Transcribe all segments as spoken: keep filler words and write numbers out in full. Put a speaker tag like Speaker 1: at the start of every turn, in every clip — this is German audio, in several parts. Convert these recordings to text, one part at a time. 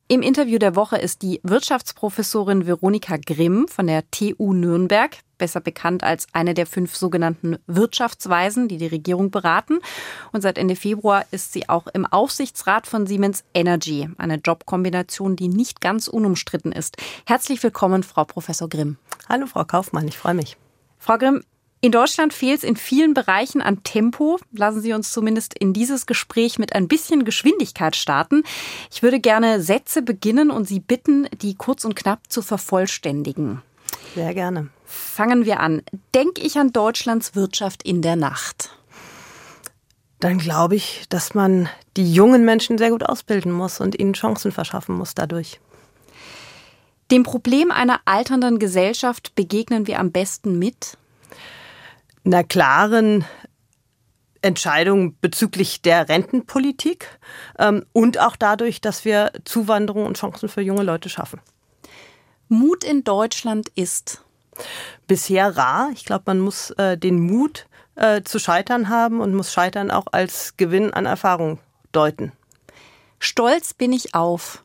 Speaker 1: Im Interview der Woche ist die Wirtschaftsprofessorin Veronika Grimm von der T U Nürnberg, besser bekannt als eine der fünf sogenannten Wirtschaftsweisen, die die Regierung beraten. Und seit Ende Februar ist sie auch im Aufsichtsrat von Siemens Energy, eine Jobkombination, die nicht ganz unumstritten ist. Herzlich willkommen, Frau Professor Grimm.
Speaker 2: Hallo, Frau Kaufmann, ich freue mich.
Speaker 1: Frau Grimm, in Deutschland fehlt es in vielen Bereichen an Tempo. Lassen Sie uns zumindest in dieses Gespräch mit ein bisschen Geschwindigkeit starten. Ich würde gerne Sätze beginnen und Sie bitten, die kurz und knapp zu vervollständigen.
Speaker 2: Sehr gerne.
Speaker 1: Fangen wir an. Denke ich an Deutschlands Wirtschaft in der Nacht?
Speaker 2: Dann glaube ich, dass man die jungen Menschen sehr gut ausbilden muss und ihnen Chancen verschaffen muss dadurch.
Speaker 1: Dem Problem einer alternden Gesellschaft begegnen wir am besten mit
Speaker 2: einer klaren Entscheidung bezüglich der Rentenpolitik ähm, und auch dadurch, dass wir Zuwanderung und Chancen für junge Leute schaffen.
Speaker 1: Mut in Deutschland ist
Speaker 2: bisher rar. Ich glaube, man muss äh, den Mut äh, zu scheitern haben und muss Scheitern auch als Gewinn an Erfahrung deuten.
Speaker 1: Stolz bin ich auf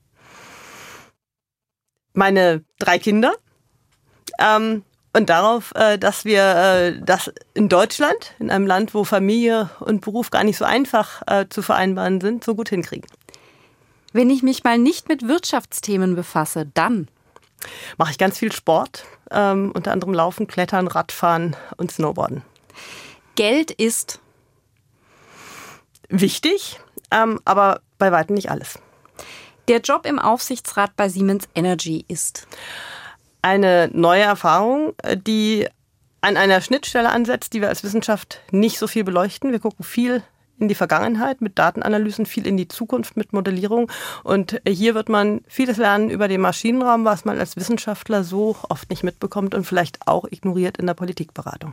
Speaker 2: meine drei Kinder. Ähm, Und darauf, dass wir das in Deutschland, in einem Land, wo Familie und Beruf gar nicht so einfach zu vereinbaren sind, so gut hinkriegen.
Speaker 1: Wenn ich mich mal nicht mit Wirtschaftsthemen befasse, dann
Speaker 2: mache ich ganz viel Sport, ähm, unter anderem Laufen, Klettern, Radfahren und Snowboarden.
Speaker 1: Geld ist
Speaker 2: wichtig, ähm, aber bei weitem nicht alles.
Speaker 1: Der Job im Aufsichtsrat bei Siemens Energy ist
Speaker 2: eine neue Erfahrung, die an einer Schnittstelle ansetzt, die wir als Wissenschaft nicht so viel beleuchten. Wir gucken viel in die Vergangenheit mit Datenanalysen, viel in die Zukunft mit Modellierung. Und hier wird man vieles lernen über den Maschinenraum, was man als Wissenschaftler so oft nicht mitbekommt und vielleicht auch ignoriert in der Politikberatung.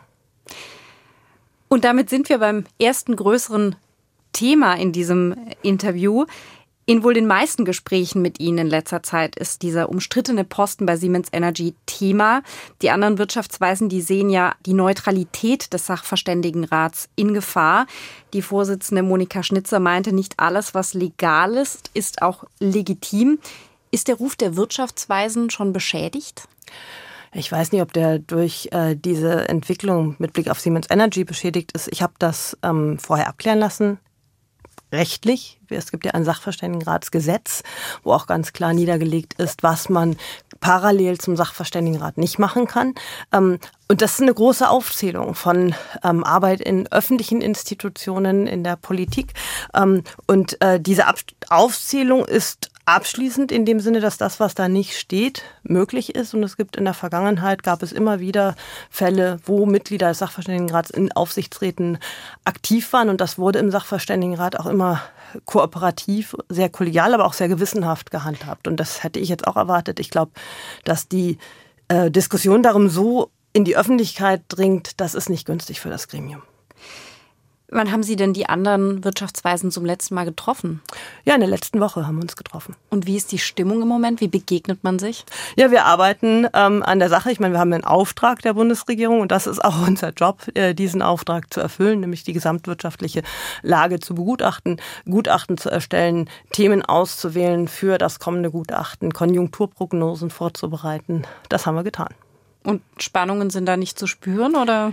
Speaker 1: Und damit sind wir beim ersten größeren Thema in diesem Interview. In wohl den meisten Gesprächen mit Ihnen in letzter Zeit ist dieser umstrittene Posten bei Siemens Energy Thema. Die anderen Wirtschaftsweisen, die sehen ja die Neutralität des Sachverständigenrats in Gefahr. Die Vorsitzende Monika Schnitzer meinte, nicht alles, was legal ist, ist auch legitim. Ist der Ruf der Wirtschaftsweisen schon beschädigt?
Speaker 2: Ich weiß nicht, ob der durch äh, diese Entwicklung mit Blick auf Siemens Energy beschädigt ist. Ich habe das ähm, vorher abklären lassen. Rechtlich. Es gibt ja ein Sachverständigenratsgesetz, wo auch ganz klar niedergelegt ist, was man parallel zum Sachverständigenrat nicht machen kann. Und das ist eine große Aufzählung von Arbeit in öffentlichen Institutionen, in der Politik. Und diese Aufzählung ist abschließend in dem Sinne, dass das, was da nicht steht, möglich ist. Und es gibt in der Vergangenheit, gab es immer wieder Fälle, wo Mitglieder des Sachverständigenrats in Aufsichtsräten aktiv waren. Und das wurde im Sachverständigenrat auch immer kooperativ, sehr kollegial, aber auch sehr gewissenhaft gehandhabt. Und das hätte ich jetzt auch erwartet. Ich glaube, dass die äh, Diskussion darum so in die Öffentlichkeit dringt, das ist nicht günstig für das Gremium.
Speaker 1: Wann haben Sie denn die anderen Wirtschaftsweisen zum letzten Mal getroffen?
Speaker 2: Ja, in der letzten Woche haben wir uns getroffen.
Speaker 1: Und wie ist die Stimmung im Moment? Wie begegnet man sich?
Speaker 2: Ja, wir arbeiten ähm, an der Sache. Ich meine, wir haben einen Auftrag der Bundesregierung und das ist auch unser Job, äh, diesen Auftrag zu erfüllen, nämlich die gesamtwirtschaftliche Lage zu begutachten, Gutachten zu erstellen, Themen auszuwählen für das kommende Gutachten, Konjunkturprognosen vorzubereiten. Das haben wir getan.
Speaker 1: Und Spannungen sind da nicht zu spüren, oder?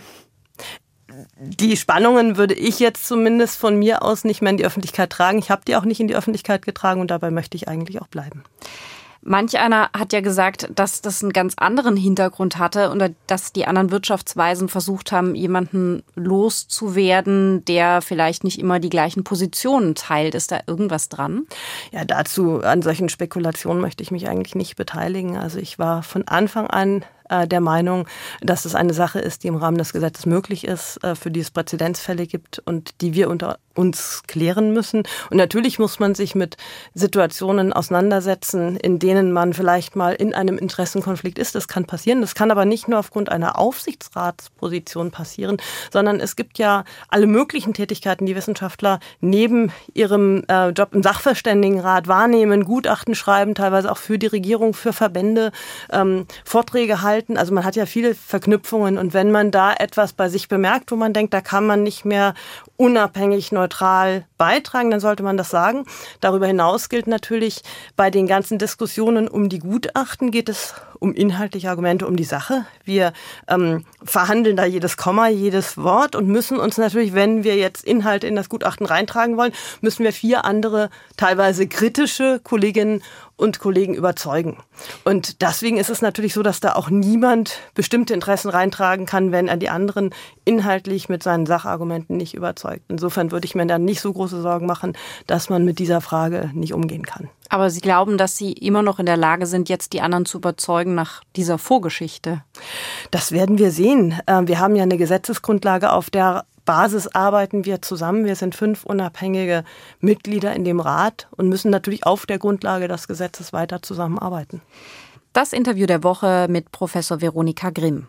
Speaker 2: Die Spannungen würde ich jetzt zumindest von mir aus nicht mehr in die Öffentlichkeit tragen. Ich habe die auch nicht in die Öffentlichkeit getragen und dabei möchte ich eigentlich auch bleiben.
Speaker 1: Manch einer hat ja gesagt, dass das einen ganz anderen Hintergrund hatte und dass die anderen Wirtschaftsweisen versucht haben, jemanden loszuwerden, der vielleicht nicht immer die gleichen Positionen teilt. Ist da irgendwas dran?
Speaker 2: Ja, dazu, an solchen Spekulationen möchte ich mich eigentlich nicht beteiligen. Also ich war von Anfang an der Meinung, dass es eine Sache ist, die im Rahmen des Gesetzes möglich ist, für die es Präzedenzfälle gibt und die wir unter uns klären müssen. Und natürlich muss man sich mit Situationen auseinandersetzen, in denen man vielleicht mal in einem Interessenkonflikt ist. Das kann passieren. Das kann aber nicht nur aufgrund einer Aufsichtsratsposition passieren, sondern es gibt ja alle möglichen Tätigkeiten, die Wissenschaftler neben ihrem äh, Job im Sachverständigenrat wahrnehmen, Gutachten schreiben, teilweise auch für die Regierung, für Verbände, ähm, Vorträge halten. Also man hat ja viele Verknüpfungen und wenn man da etwas bei sich bemerkt, wo man denkt, da kann man nicht mehr unabhängig, neutral beitragen, dann sollte man das sagen. Darüber hinaus gilt natürlich, bei den ganzen Diskussionen um die Gutachten geht es um inhaltliche Argumente, um die Sache. Wir ähm, verhandeln da jedes Komma, jedes Wort und müssen uns natürlich, wenn wir jetzt Inhalte in das Gutachten reintragen wollen, müssen wir vier andere, teilweise kritische Kolleginnen und Kollegen überzeugen. Und deswegen ist es natürlich so, dass da auch niemand bestimmte Interessen reintragen kann, wenn er die anderen inhaltlich mit seinen Sachargumenten nicht überzeugt. Insofern würde ich mir dann nicht so große Sorgen machen, dass man mit dieser Frage nicht umgehen kann.
Speaker 1: Aber Sie glauben, dass Sie immer noch in der Lage sind, jetzt die anderen zu überzeugen nach dieser Vorgeschichte?
Speaker 2: Das werden wir sehen. Wir haben ja eine Gesetzesgrundlage, auf der Basis arbeiten wir zusammen. Wir sind fünf unabhängige Mitglieder in dem Rat und müssen natürlich auf der Grundlage des Gesetzes weiter zusammenarbeiten.
Speaker 1: Das Interview der Woche mit Professor Veronika Grimm.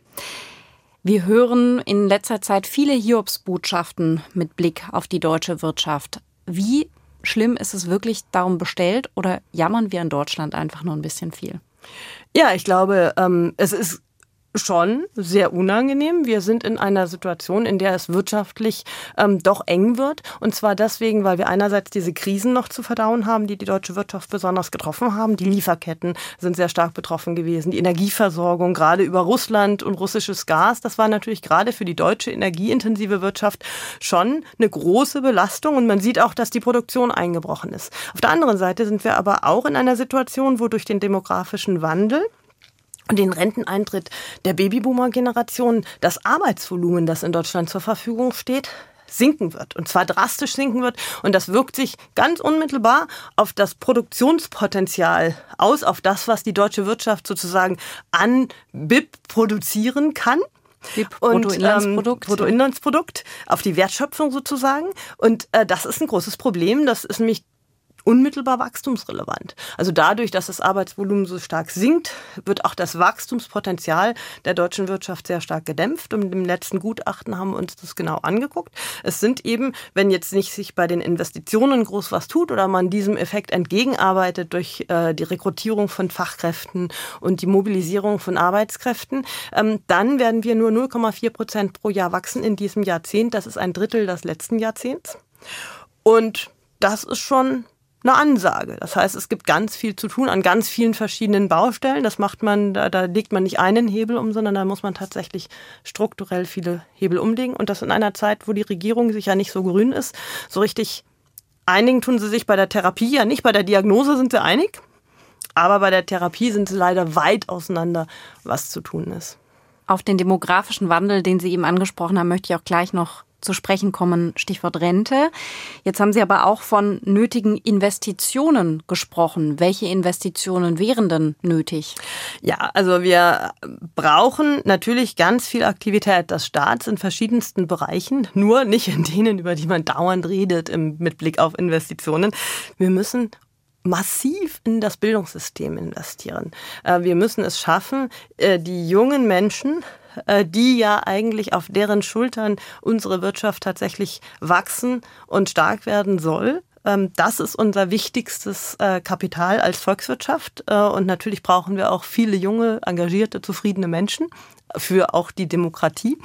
Speaker 1: Wir hören in letzter Zeit viele Hiobsbotschaften mit Blick auf die deutsche Wirtschaft. Wie schlimm ist es wirklich darum bestellt oder jammern wir in Deutschland einfach nur ein bisschen viel?
Speaker 2: Ja, ich glaube, ähm, es ist schon sehr unangenehm. Wir sind in einer Situation, in der es wirtschaftlich ähm, doch eng wird. Und zwar deswegen, weil wir einerseits diese Krisen noch zu verdauen haben, die die deutsche Wirtschaft besonders getroffen haben. Die Lieferketten sind sehr stark betroffen gewesen. Die Energieversorgung, gerade über Russland und russisches Gas, das war natürlich gerade für die deutsche energieintensive Wirtschaft schon eine große Belastung. Und man sieht auch, dass die Produktion eingebrochen ist. Auf der anderen Seite sind wir aber auch in einer Situation, wo durch den demografischen Wandel und den Renteneintritt der Babyboomer-Generation das Arbeitsvolumen, das in Deutschland zur Verfügung steht, sinken wird. Und zwar drastisch sinken wird. Und das wirkt sich ganz unmittelbar auf das Produktionspotenzial aus, auf das, was die deutsche Wirtschaft sozusagen an B I P produzieren kann.
Speaker 1: B I P, Bruttoinlandsprodukt.
Speaker 2: Ähm, Bruttoinlandsprodukt, auf die Wertschöpfung sozusagen. Und äh, das ist ein großes Problem. Das ist nämlich unmittelbar wachstumsrelevant. Also dadurch, dass das Arbeitsvolumen so stark sinkt, wird auch das Wachstumspotenzial der deutschen Wirtschaft sehr stark gedämpft. Und im letzten Gutachten haben wir uns das genau angeguckt. Es sind eben, wenn jetzt nicht sich bei den Investitionen groß was tut oder man diesem Effekt entgegenarbeitet durch äh, die Rekrutierung von Fachkräften und die Mobilisierung von Arbeitskräften, ähm, dann werden wir nur null Komma vier Prozent pro Jahr wachsen in diesem Jahrzehnt. Das ist ein Drittel des letzten Jahrzehnts. Und das ist schon eine Ansage. Das heißt, es gibt ganz viel zu tun an ganz vielen verschiedenen Baustellen. Das macht man, da, da legt man nicht einen Hebel um, sondern da muss man tatsächlich strukturell viele Hebel umlegen. Und das in einer Zeit, wo die Regierung sich ja nicht so grün ist. So richtig einigen tun sie sich bei der Therapie ja nicht. Bei der Diagnose sind sie einig. Aber bei der Therapie sind sie leider weit auseinander, was zu tun ist.
Speaker 1: Auf den demografischen Wandel, den Sie eben angesprochen haben, möchte ich auch gleich noch zu sprechen kommen, Stichwort Rente. Jetzt haben Sie aber auch von nötigen Investitionen gesprochen. Welche Investitionen wären denn nötig?
Speaker 2: Ja, also wir brauchen natürlich ganz viel Aktivität des Staats in verschiedensten Bereichen, nur nicht in denen, über die man dauernd redet im, mit Blick auf Investitionen. Wir müssen massiv in das Bildungssystem investieren. Wir müssen es schaffen, die jungen Menschen, die ja eigentlich auf deren Schultern unsere Wirtschaft tatsächlich wachsen und stark werden soll. Das ist unser wichtigstes Kapital als Volkswirtschaft. Und natürlich brauchen wir auch viele junge, engagierte, zufriedene Menschen für auch die Demokratie.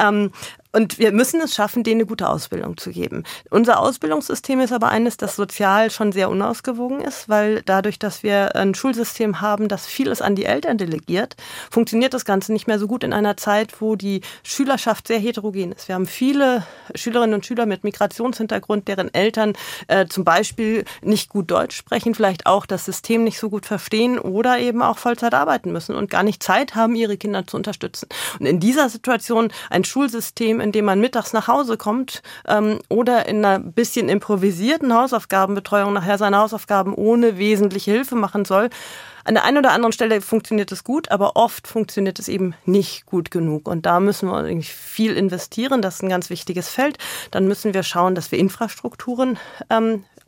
Speaker 2: Und wir müssen es schaffen, denen eine gute Ausbildung zu geben. Unser Ausbildungssystem ist aber eines, das sozial schon sehr unausgewogen ist, weil dadurch, dass wir ein Schulsystem haben, das vieles an die Eltern delegiert, funktioniert das Ganze nicht mehr so gut in einer Zeit, wo die Schülerschaft sehr heterogen ist. Wir haben viele Schülerinnen und Schüler mit Migrationshintergrund, deren Eltern äh, zum Beispiel nicht gut Deutsch sprechen, vielleicht auch das System nicht so gut verstehen oder eben auch Vollzeit arbeiten müssen und gar nicht Zeit haben, ihre Kinder zu unterstützen. Und in dieser Situation ein Schulsystem, in dem man mittags nach Hause kommt ähm, oder in einer bisschen improvisierten Hausaufgabenbetreuung nachher seine Hausaufgaben ohne wesentliche Hilfe machen soll. An der einen oder anderen Stelle funktioniert es gut, aber oft funktioniert es eben nicht gut genug. Und da müssen wir eigentlich viel investieren. Das ist ein ganz wichtiges Feld. Dann müssen wir schauen, dass wir Infrastrukturen ähm,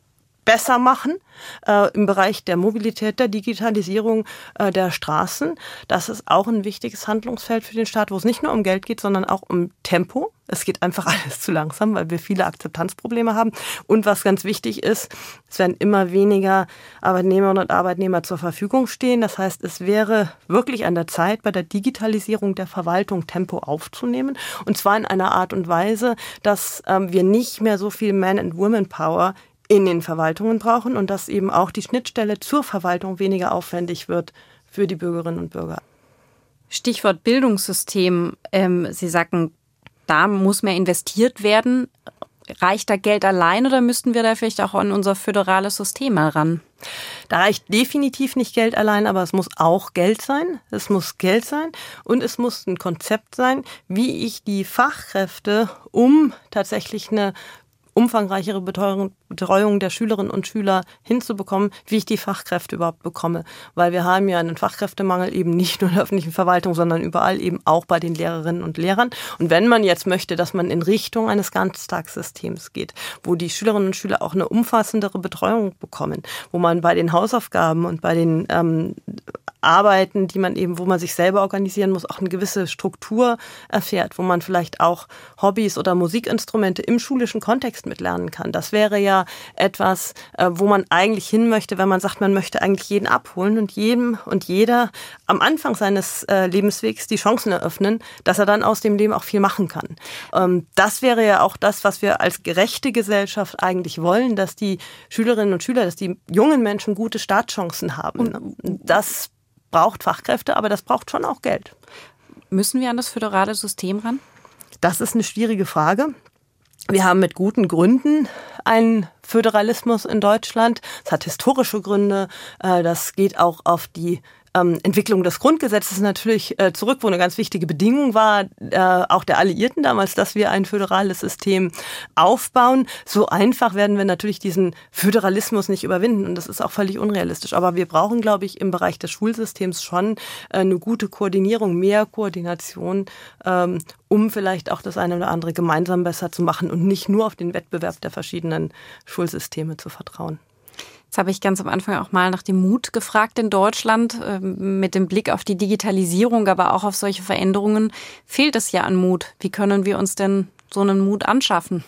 Speaker 2: besser machen äh, im Bereich der Mobilität, der Digitalisierung äh, der Straßen. Das ist auch ein wichtiges Handlungsfeld für den Staat, wo es nicht nur um Geld geht, sondern auch um Tempo. Es geht einfach alles zu langsam, weil wir viele Akzeptanzprobleme haben. Und was ganz wichtig ist, es werden immer weniger Arbeitnehmerinnen und Arbeitnehmer zur Verfügung stehen. Das heißt, es wäre wirklich an der Zeit, bei der Digitalisierung der Verwaltung Tempo aufzunehmen. Und zwar in einer Art und Weise, dass ähm, wir nicht mehr so viel Man- and Women-Power in den Verwaltungen brauchen und dass eben auch die Schnittstelle zur Verwaltung weniger aufwendig wird für die Bürgerinnen und Bürger.
Speaker 1: Stichwort Bildungssystem. Ähm, Sie sagten, da muss mehr investiert werden. Reicht da Geld allein oder müssten wir da vielleicht auch an unser föderales System mal ran?
Speaker 2: Da reicht definitiv nicht Geld allein, aber es muss auch Geld sein. Es muss Geld sein und es muss ein Konzept sein, wie ich die Fachkräfte, um tatsächlich eine umfangreichere Betreuung, Betreuung der Schülerinnen und Schüler hinzubekommen, wie ich die Fachkräfte überhaupt bekomme. Weil wir haben ja einen Fachkräftemangel eben nicht nur in der öffentlichen Verwaltung, sondern überall eben auch bei den Lehrerinnen und Lehrern. Und wenn man jetzt möchte, dass man in Richtung eines Ganztagssystems geht, wo die Schülerinnen und Schüler auch eine umfassendere Betreuung bekommen, wo man bei den Hausaufgaben und bei den ähm, Arbeiten, die man eben, wo man sich selber organisieren muss, auch eine gewisse Struktur erfährt, wo man vielleicht auch Hobbys oder Musikinstrumente im schulischen Kontext mitlernen kann. Das wäre ja etwas, wo man eigentlich hin möchte, wenn man sagt, man möchte eigentlich jeden abholen und jedem und jeder am Anfang seines Lebenswegs die Chancen eröffnen, dass er dann aus dem Leben auch viel machen kann. Das wäre ja auch das, was wir als gerechte Gesellschaft eigentlich wollen, dass die Schülerinnen und Schüler, dass die jungen Menschen gute Startchancen haben. Und das braucht Fachkräfte, aber das braucht schon auch Geld.
Speaker 1: Müssen wir an das föderale System ran?
Speaker 2: Das ist eine schwierige Frage. Wir haben mit guten Gründen einen Föderalismus in Deutschland. Das hat historische Gründe. Das geht auch auf die Entwicklung des Grundgesetzes natürlich äh, zurück, wo eine ganz wichtige Bedingung war, äh, auch der Alliierten damals, dass wir ein föderales System aufbauen. So einfach werden wir natürlich diesen Föderalismus nicht überwinden und das ist auch völlig unrealistisch. Aber wir brauchen, glaube ich, im Bereich des Schulsystems schon äh, eine gute Koordinierung, mehr Koordination, ähm, um vielleicht auch das eine oder andere gemeinsam besser zu machen und nicht nur auf den Wettbewerb der verschiedenen Schulsysteme zu vertrauen.
Speaker 1: Jetzt habe ich ganz am Anfang auch mal nach dem Mut gefragt in Deutschland. Mit dem Blick auf die Digitalisierung, aber auch auf solche Veränderungen fehlt es ja an Mut. Wie können wir uns denn so einen Mut anschaffen?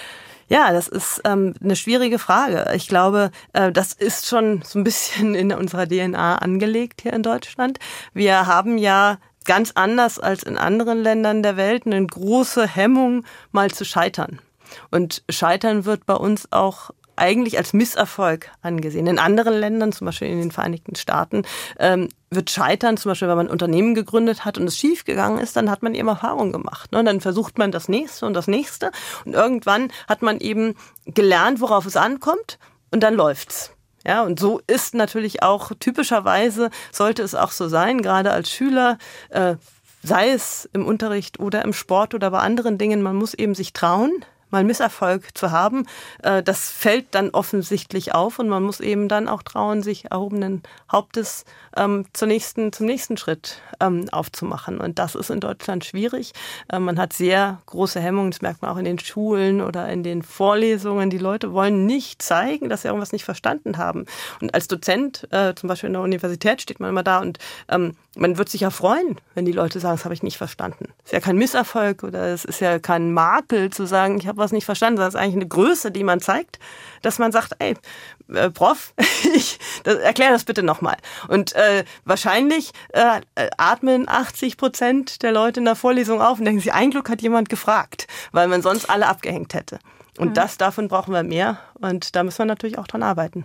Speaker 2: Ja, das ist ähm, eine schwierige Frage. Ich glaube, äh, das ist schon so ein bisschen in unserer D N A angelegt hier in Deutschland. Wir haben ja ganz anders als in anderen Ländern der Welt eine große Hemmung, mal zu scheitern. Und Scheitern wird bei uns auch eigentlich als Misserfolg angesehen. In anderen Ländern, zum Beispiel in den Vereinigten Staaten, ähm, wird Scheitern, zum Beispiel wenn man ein Unternehmen gegründet hat und es schiefgegangen ist, dann hat man eben Erfahrung gemacht. Ne? Und dann versucht man das Nächste und das Nächste und irgendwann hat man eben gelernt, worauf es ankommt und dann läuft's. Ja, und so ist natürlich auch typischerweise, sollte es auch so sein, gerade als Schüler, äh, sei es im Unterricht oder im Sport oder bei anderen Dingen, man muss eben sich trauen, mal Misserfolg zu haben, das fällt dann offensichtlich auf und man muss eben dann auch trauen, sich erhobenen Hauptes ähm, zur nächsten, zum nächsten Schritt ähm, aufzumachen. Und das ist in Deutschland schwierig. Ähm, man hat sehr große Hemmungen, das merkt man auch in den Schulen oder in den Vorlesungen. Die Leute wollen nicht zeigen, dass sie irgendwas nicht verstanden haben. Und als Dozent, äh, zum Beispiel in der Universität, steht man immer da und ähm, man wird sich ja freuen, wenn die Leute sagen, das habe ich nicht verstanden. Es ist ja kein Misserfolg oder es ist ja kein Makel zu sagen, ich habe was nicht verstanden, sondern es ist eigentlich eine Größe, die man zeigt, dass man sagt, ey, äh, Prof, ich das, erklär das bitte nochmal. Und äh, wahrscheinlich äh, atmen achtzig Prozent der Leute in der Vorlesung auf und denken sich, ein Glück hat jemand gefragt, weil man sonst alle abgehängt hätte. Und mhm. das, davon brauchen wir mehr und da müssen wir natürlich auch dran arbeiten.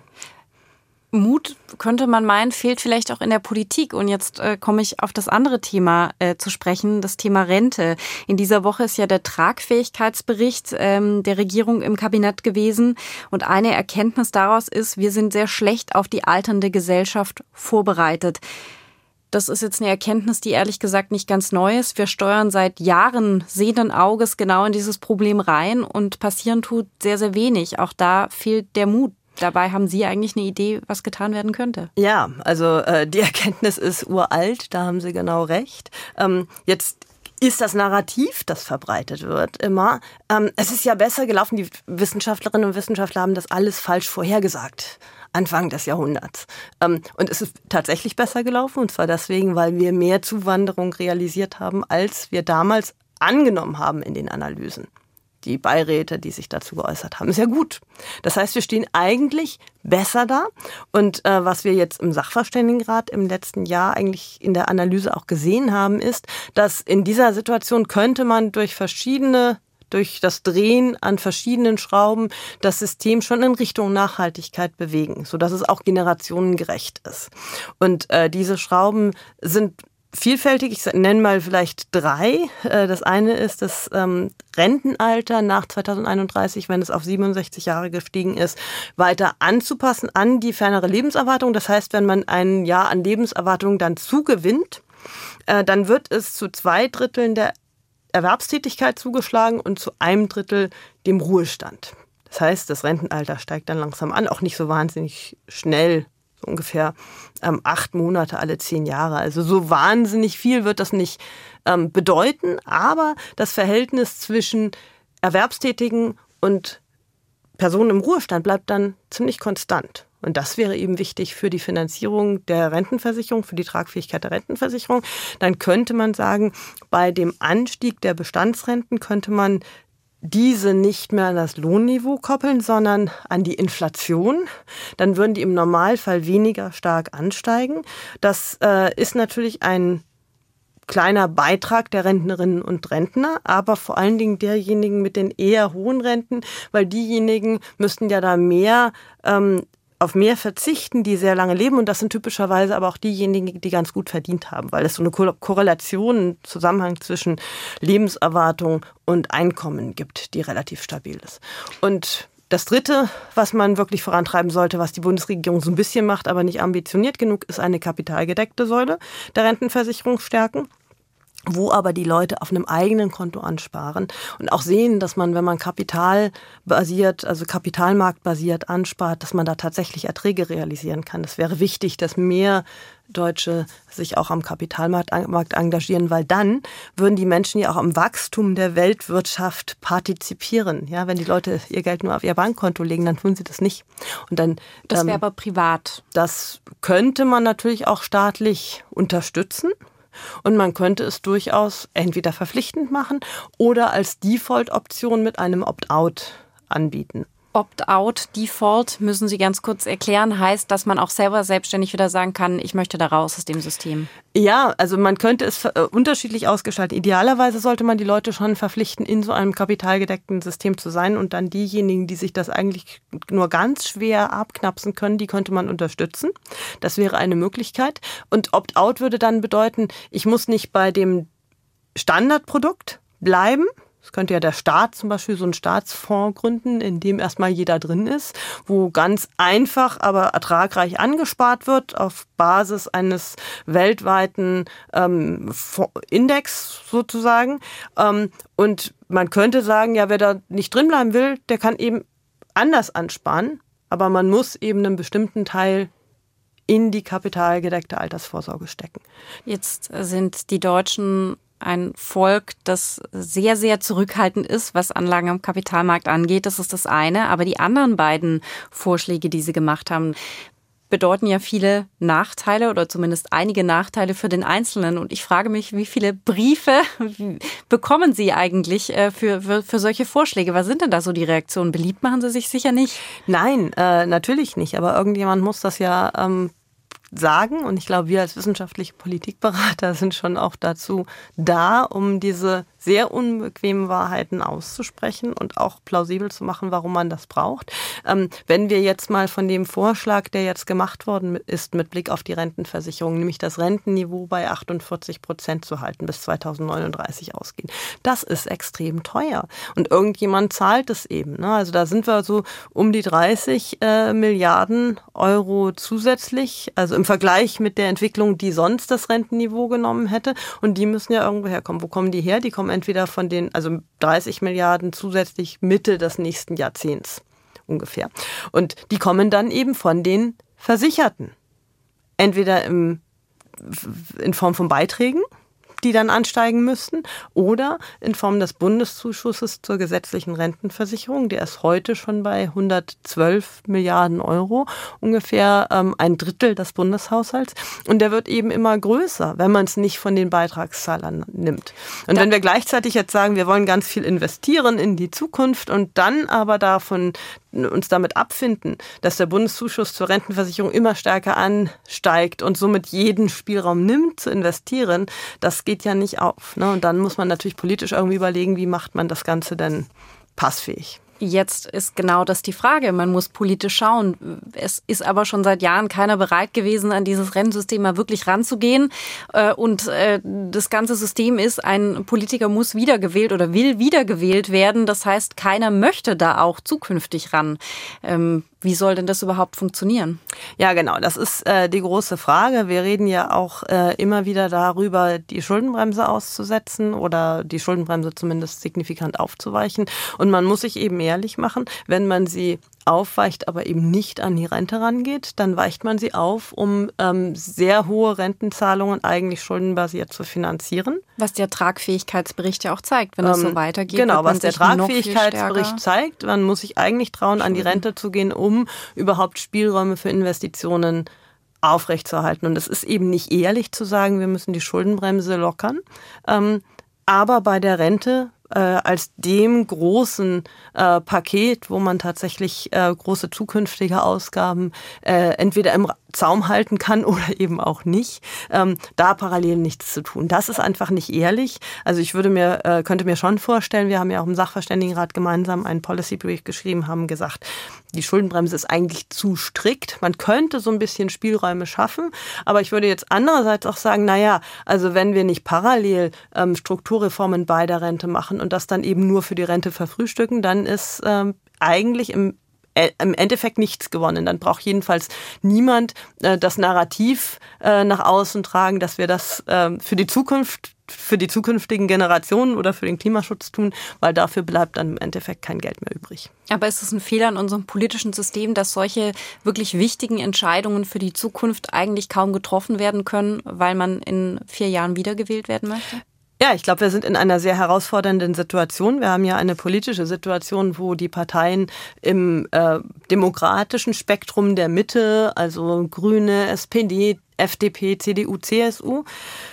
Speaker 1: Mut, könnte man meinen, fehlt vielleicht auch in der Politik. Und jetzt äh, komme ich auf das andere Thema äh, zu sprechen, das Thema Rente. In dieser Woche ist ja der Tragfähigkeitsbericht ähm, der Regierung im Kabinett gewesen. Und eine Erkenntnis daraus ist, wir sind sehr schlecht auf die alternde Gesellschaft vorbereitet. Das ist jetzt eine Erkenntnis, die ehrlich gesagt nicht ganz neu ist. Wir steuern seit Jahren sehenden Auges genau in dieses Problem rein und passieren tut sehr, sehr wenig. Auch da fehlt der Mut. Dabei haben Sie eigentlich eine Idee, was getan werden könnte?
Speaker 2: Ja, also äh, die Erkenntnis ist uralt, da haben Sie genau recht. Ähm, jetzt ist das Narrativ, das verbreitet wird, immer. Ähm, es ist ja besser gelaufen, die Wissenschaftlerinnen und Wissenschaftler haben das alles falsch vorhergesagt. Anfang des Jahrhunderts. Ähm, und es ist tatsächlich besser gelaufen, und zwar deswegen, weil wir mehr Zuwanderung realisiert haben, als wir damals angenommen haben in den Analysen. Die Beiräte, die sich dazu geäußert haben, ist ja gut. Das heißt, wir stehen eigentlich besser da. Und äh, was wir jetzt im Sachverständigenrat im letzten Jahr eigentlich in der Analyse auch gesehen haben, ist, dass in dieser Situation könnte man durch verschiedene durch das Drehen an verschiedenen Schrauben das System schon in Richtung Nachhaltigkeit bewegen, sodass es auch generationengerecht ist. Und äh, diese Schrauben sind vielfältig. Ich nenne mal vielleicht drei. Äh, das eine ist das ähm, Rentenalter nach zweitausendeinunddreißig, wenn es auf siebenundsechzig Jahre gestiegen ist, weiter anzupassen an die fernere Lebenserwartung. Das heißt, wenn man ein Jahr an Lebenserwartung dann zugewinnt, äh, dann wird es zu zwei Dritteln der Erwerbstätigkeit zugeschlagen und zu einem Drittel dem Ruhestand. Das heißt, das Rentenalter steigt dann langsam an, auch nicht so wahnsinnig schnell, so ungefähr ähm, acht Monate alle zehn Jahre. Also so wahnsinnig viel wird das nicht ähm, bedeuten, aber das Verhältnis zwischen Erwerbstätigen und Personen im Ruhestand bleibt dann ziemlich konstant. Und das wäre eben wichtig für die Finanzierung der Rentenversicherung, für die Tragfähigkeit der Rentenversicherung. Dann könnte man sagen, bei dem Anstieg der Bestandsrenten könnte man diese nicht mehr an das Lohnniveau koppeln, sondern an die Inflation. Dann würden die im Normalfall weniger stark ansteigen. Das äh, ist natürlich ein kleiner Beitrag der Rentnerinnen und Rentner, aber vor allen Dingen derjenigen mit den eher hohen Renten, weil diejenigen müssten ja da mehr ähm, auf mehr verzichten, die sehr lange leben. Und das sind typischerweise aber auch diejenigen, die ganz gut verdient haben, weil es so eine Korrelation, einen Zusammenhang zwischen Lebenserwartung und Einkommen gibt, die relativ stabil ist. Und das Dritte, was man wirklich vorantreiben sollte, was die Bundesregierung so ein bisschen macht, aber nicht ambitioniert genug, ist eine kapitalgedeckte Säule der Rentenversicherung stärken, wo aber die Leute auf einem eigenen Konto ansparen und auch sehen, dass man, wenn man kapitalbasiert, also kapitalmarktbasiert anspart, dass man da tatsächlich Erträge realisieren kann. Das wäre wichtig, dass mehr Deutsche sich auch am Kapitalmarkt engagieren, weil dann würden die Menschen ja auch am Wachstum der Weltwirtschaft partizipieren. Ja, wenn die Leute ihr Geld nur auf ihr Bankkonto legen, dann tun sie das nicht. Und dann,
Speaker 1: das wäre
Speaker 2: ähm,
Speaker 1: aber privat.
Speaker 2: Das könnte man natürlich auch staatlich unterstützen. Und man könnte es durchaus entweder verpflichtend machen oder als Default-Option mit einem Opt-out anbieten.
Speaker 1: Opt-out, Default, müssen Sie ganz kurz erklären, heißt, dass man auch selber selbstständig wieder sagen kann, ich möchte da raus aus dem System.
Speaker 2: Ja, also man könnte es äh, unterschiedlich ausgestalten. Idealerweise sollte man die Leute schon verpflichten, in so einem kapitalgedeckten System zu sein, und dann diejenigen, die sich das eigentlich nur ganz schwer abknapsen können, die könnte man unterstützen. Das wäre eine Möglichkeit. Und Opt-out würde dann bedeuten, ich muss nicht bei dem Standardprodukt bleiben. Es könnte ja der Staat zum Beispiel so einen Staatsfonds gründen, in dem erstmal jeder drin ist, wo ganz einfach, aber ertragreich angespart wird auf Basis eines weltweiten ähm, Index sozusagen. Ähm, und man könnte sagen, ja, wer da nicht drin bleiben will, der kann eben anders ansparen, aber man muss eben einen bestimmten Teil in die kapitalgedeckte Altersvorsorge stecken.
Speaker 1: Jetzt sind die Deutschen ein Volk, das sehr, sehr zurückhaltend ist, was Anlagen am Kapitalmarkt angeht. Das ist das eine. Aber die anderen beiden Vorschläge, die Sie gemacht haben, bedeuten ja viele Nachteile oder zumindest einige Nachteile für den Einzelnen. Und ich frage mich, wie viele Briefe bekommen Sie eigentlich für, für, für solche Vorschläge? Was sind denn da so die Reaktionen? Beliebt machen Sie sich sicher nicht?
Speaker 2: Nein, äh, natürlich nicht. Aber irgendjemand muss das ja ähm sagen. Und ich glaube, wir als wissenschaftliche Politikberater sind schon auch dazu da, um diese sehr unbequemen Wahrheiten auszusprechen und auch plausibel zu machen, warum man das braucht. Ähm, wenn wir jetzt mal von dem Vorschlag, der jetzt gemacht worden ist mit Blick auf die Rentenversicherung, nämlich das Rentenniveau bei achtundvierzig Prozent zu halten, bis zweitausendneununddreißig ausgehen. Das ist extrem teuer. Und irgendjemand zahlt es eben. Ne? Also da sind wir so um die dreißig äh, Milliarden Euro zusätzlich, also im Vergleich mit der Entwicklung, die sonst das Rentenniveau genommen hätte. Und die müssen ja irgendwo herkommen. Wo kommen die her? Die kommen entweder von den, also dreißig Milliarden zusätzlich Mitte des nächsten Jahrzehnts ungefähr. Und die kommen dann eben von den Versicherten. Entweder im, in Form von Beiträgen, die dann ansteigen müssten, oder in Form des Bundeszuschusses zur gesetzlichen Rentenversicherung. Der ist heute schon bei hundertzwölf Milliarden Euro, ungefähr ähm, ein Drittel des Bundeshaushalts. Und der wird eben immer größer, wenn man es nicht von den Beitragszahlern nimmt. Und da wenn wir gleichzeitig jetzt sagen, wir wollen ganz viel investieren in die Zukunft und dann aber davon uns damit abfinden, dass der Bundeszuschuss zur Rentenversicherung immer stärker ansteigt und somit jeden Spielraum nimmt, zu investieren, das geht ja nicht auf. Ne? Und dann muss man natürlich politisch irgendwie überlegen, wie macht man das Ganze denn passfähig.
Speaker 1: Jetzt ist genau das die Frage. Man muss politisch schauen. Es ist aber schon seit Jahren keiner bereit gewesen, an dieses Rentensystem mal wirklich ranzugehen. Und das ganze System ist, ein Politiker muss wiedergewählt oder will wiedergewählt werden. Das heißt, keiner möchte da auch zukünftig ran. Wie soll denn das überhaupt funktionieren?
Speaker 2: Ja, genau. Das ist äh, die große Frage. Wir reden ja auch äh, immer wieder darüber, die Schuldenbremse auszusetzen oder die Schuldenbremse zumindest signifikant aufzuweichen. Und man muss sich eben ehrlich machen, wenn man sie aufweicht, aber eben nicht an die Rente rangeht, dann weicht man sie auf, um ähm, sehr hohe Rentenzahlungen eigentlich schuldenbasiert zu finanzieren.
Speaker 1: Was der Tragfähigkeitsbericht ja auch zeigt, wenn es ähm, so weitergeht.
Speaker 2: Genau, was der Tragfähigkeitsbericht zeigt, man muss sich eigentlich trauen, an die Rente zu gehen, um überhaupt Spielräume für Investitionen aufrechtzuerhalten. Und es ist eben nicht ehrlich zu sagen, wir müssen die Schuldenbremse lockern. Ähm, aber bei der Rente äh, als dem großen äh, Paket, wo man tatsächlich äh, große zukünftige Ausgaben äh, entweder im Zaum halten kann oder eben auch nicht, ähm, da parallel nichts zu tun. Das ist einfach nicht ehrlich. Also ich würde mir, äh, könnte mir schon vorstellen, wir haben ja auch im Sachverständigenrat gemeinsam einen Policy Brief geschrieben, haben gesagt, die Schuldenbremse ist eigentlich zu strikt. Man könnte so ein bisschen Spielräume schaffen, aber ich würde jetzt andererseits auch sagen, naja, also wenn wir nicht parallel ähm, Strukturreformen bei der Rente machen und das dann eben nur für die Rente verfrühstücken, dann ist ähm, eigentlich im im Endeffekt nichts gewonnen. Dann braucht jedenfalls niemand äh, das Narrativ äh, nach außen tragen, dass wir das äh, für die Zukunft, für die zukünftigen Generationen oder für den Klimaschutz tun, weil dafür bleibt dann im Endeffekt kein Geld mehr übrig.
Speaker 1: Aber ist es ein Fehler in unserem politischen System, dass solche wirklich wichtigen Entscheidungen für die Zukunft eigentlich kaum getroffen werden können, weil man in vier Jahren wiedergewählt werden möchte?
Speaker 2: Ja, ich glaube, wir sind in einer sehr herausfordernden Situation. Wir haben ja eine politische Situation, wo die Parteien im äh, demokratischen Spektrum der Mitte, also Grüne, S P D, F D P, C D U, C S U,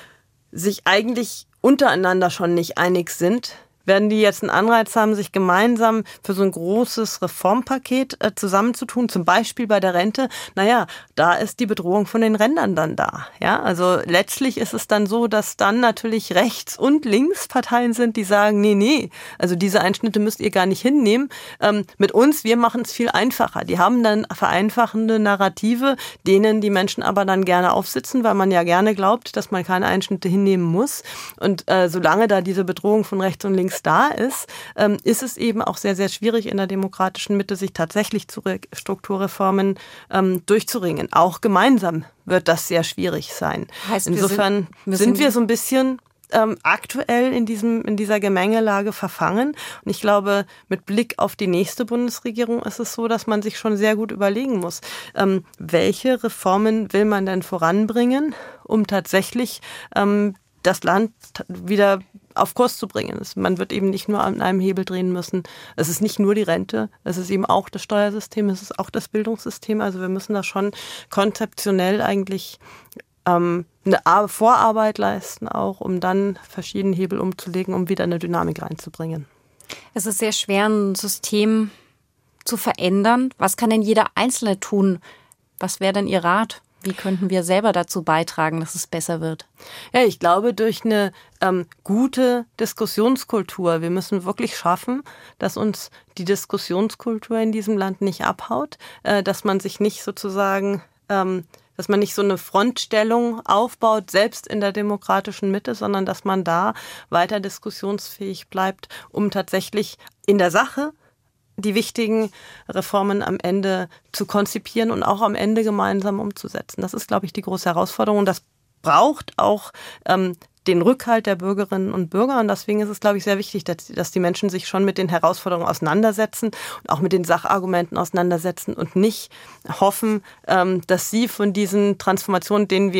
Speaker 2: sich eigentlich untereinander schon nicht einig sind. Werden die jetzt einen Anreiz haben, sich gemeinsam für so ein großes Reformpaket äh, zusammenzutun, zum Beispiel bei der Rente? Naja, da ist die Bedrohung von den Rändern dann da. Ja, also letztlich ist es dann so, dass dann natürlich Rechts- und Linksparteien sind, die sagen, nee, nee, also diese Einschnitte müsst ihr gar nicht hinnehmen. Ähm, mit uns, wir machen es viel einfacher. Die haben dann vereinfachende Narrative, denen die Menschen aber dann gerne aufsitzen, weil man ja gerne glaubt, dass man keine Einschnitte hinnehmen muss. Und äh, solange da diese Bedrohung von rechts und links da ist, ähm, ist es eben auch sehr, sehr schwierig in der demokratischen Mitte, sich tatsächlich zu Re- Strukturreformen ähm, durchzuringen. Auch gemeinsam wird das sehr schwierig sein.
Speaker 1: Heißt,
Speaker 2: Insofern
Speaker 1: wir sind, wir
Speaker 2: sind wir so ein bisschen ähm, aktuell in diesem in dieser Gemengelage verfangen. Und ich glaube, mit Blick auf die nächste Bundesregierung ist es so, dass man sich schon sehr gut überlegen muss, ähm, welche Reformen will man denn voranbringen, um tatsächlich ähm, das Land wieder auf Kurs zu bringen. Man wird eben nicht nur an einem Hebel drehen müssen. Es ist nicht nur die Rente, es ist eben auch das Steuersystem, es ist auch das Bildungssystem. Also wir müssen da schon konzeptionell eigentlich ähm, eine Vorarbeit leisten, auch um dann verschiedene Hebel umzulegen, um wieder eine Dynamik reinzubringen.
Speaker 1: Es ist sehr schwer, ein System zu verändern. Was kann denn jeder Einzelne tun? Was wäre denn Ihr Rat? Wie könnten wir selber dazu beitragen, dass es besser wird?
Speaker 2: Ja, ich glaube, durch eine ähm, gute Diskussionskultur. Wir müssen wirklich schaffen, dass uns die Diskussionskultur in diesem Land nicht abhaut, äh, dass man sich nicht sozusagen, ähm, dass man nicht so eine Frontstellung aufbaut, selbst in der demokratischen Mitte, sondern dass man da weiter diskussionsfähig bleibt, um tatsächlich in der Sache die wichtigen Reformen am Ende zu konzipieren und auch am Ende gemeinsam umzusetzen. Das ist, glaube ich, die große Herausforderung. Und das braucht auch ähm, den Rückhalt der Bürgerinnen und Bürger. Und deswegen ist es, glaube ich, sehr wichtig, dass, dass die Menschen sich schon mit den Herausforderungen auseinandersetzen und auch mit den Sachargumenten auseinandersetzen und nicht hoffen, ähm, dass sie von diesen Transformationen, denen wir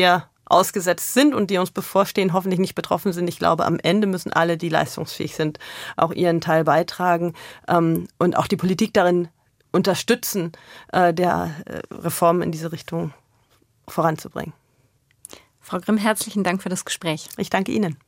Speaker 2: ausgesetzt sind und die uns bevorstehen, hoffentlich nicht betroffen sind. Ich glaube, am Ende müssen alle, die leistungsfähig sind, auch ihren Teil beitragen ähm, und auch die Politik darin unterstützen, äh, der äh, Reformen in diese Richtung voranzubringen.
Speaker 1: Frau Grimm, herzlichen Dank für das Gespräch.
Speaker 2: Ich danke Ihnen.